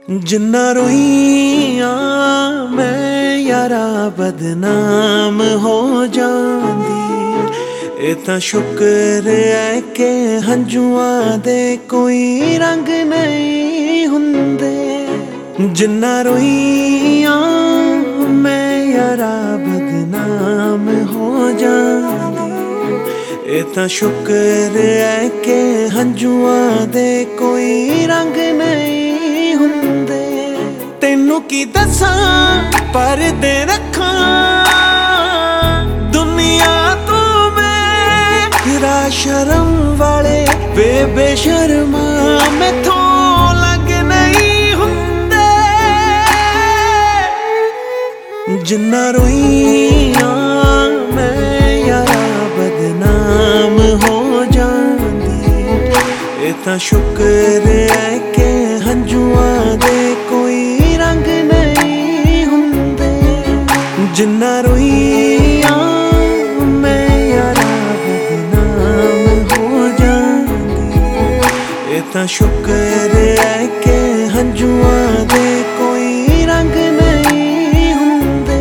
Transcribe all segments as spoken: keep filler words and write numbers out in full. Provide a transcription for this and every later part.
जिन्ना रोईया मैं यारा बदनाम हो जांदी। ए तां शुक्र है कि हंजुआं दे कोई रंग नहीं हुंदे। जिन्ना रोईया मैं यारा बदनाम हो जांदी। ए तां शुक्र है कि हंजुआं दे कोई रंग नहीं हुंदे। तेनू की दसां परदे रखां दुनिया तो मैं तेरा शर्म वाले बेबेशर्मा मैथों लग नहीं हुंदे। जिन्ना रोईया मैं यारा बदनाम हो जांदी। ए तां शुक्र है कि हंजुआं दे कोई रंग नहीं हुंदे। जिन्ना रोईया मैं यारा बदनाम हो जांदी। ए तां शुक्र है कि हंजुआं दे कोई रंग नहीं हुंदे।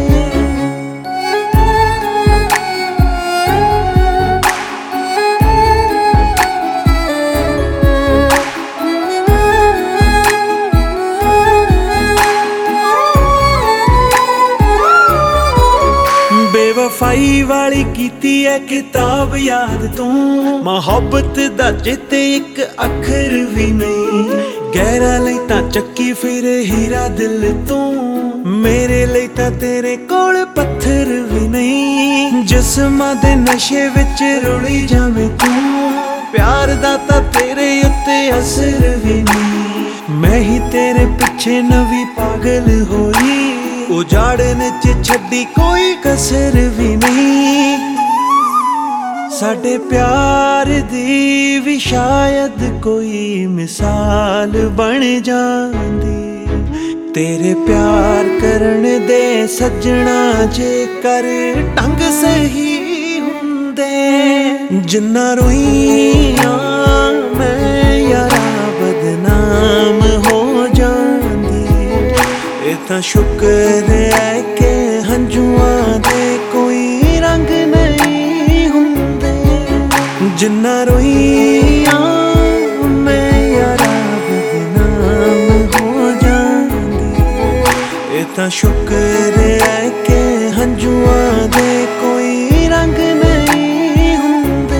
बेवफाई वाली कीती है किताब याद तू। मोहब्बत दा जिते एक अखर भी नहीं। गहरा लई तां चक्की फिर हीरा दिल तू। मेरे लई तां तेरे कोल पत्थर भी नहीं। जिस्मां दे नशे विच रुली जावें तू। प्यार दा तां तेरे उत्ते असर भी नहीं। मैं ही तेरे पिछे नवी पागल होई। उजाड़न च छड्डी कोई कसर भी नहीं। साडे प्यार दी भी शायद कोई मिसाल बन जांदी। तेरे प्यार करन दे सजना जे कर ढंग सही हुंदे। जिन्ना रोईया मैं यारा बदनाम हो जांदी। ए तां शुक्र है कि हंजुआं दे कोई रंग नहीं हुंदे। जिन्ना रोईया मैं यारा बदनाम हो जांदी। ए तां शुक्र है कि हंजुआं दे कोई रंग नहीं हुंदे।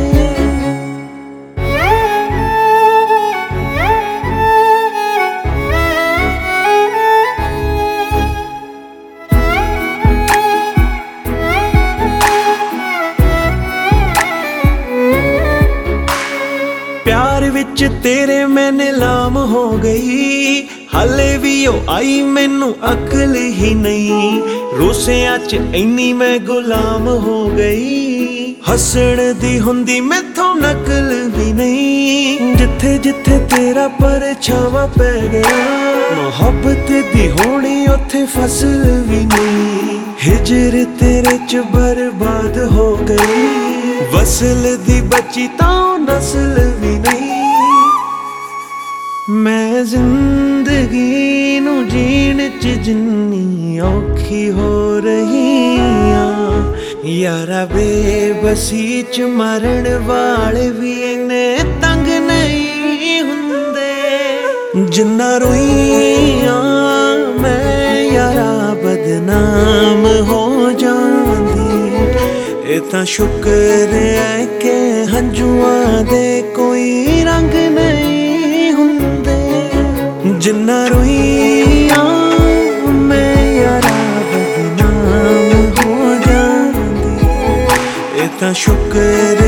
प्यार विच तेरे मैं नीलाम हो गई। हाले भी ओ आई मैनू अकल ही नहीं। रोसियां च इन्नी मैं गुलाम हो गई। हसण दी हुंदी मैथों नकल भी नहीं। जिथे जिथे तेरा परछावां पै गया। मोहब्बत दी होनी उथे फसल भी नहीं। हिजर तेरे च बर्बाद हो गई। वसल दी बची तां नस्ल भी नहीं। मैं जिंदगी नू जीण च जिन्नी औखी हो रही आं। यारा बेबसी च मरण वाले भी इन्ने तंग नहीं हुंदे। जिन्ना रोईया मैं यारा बदनाम हो जांदी। ए तां शुक्र है कि हंजुआं दे कोई रंग नहीं हुंदे। जिन्ना रोईया मैं यारा बदनाम हो जांदी। ए तां शुक्र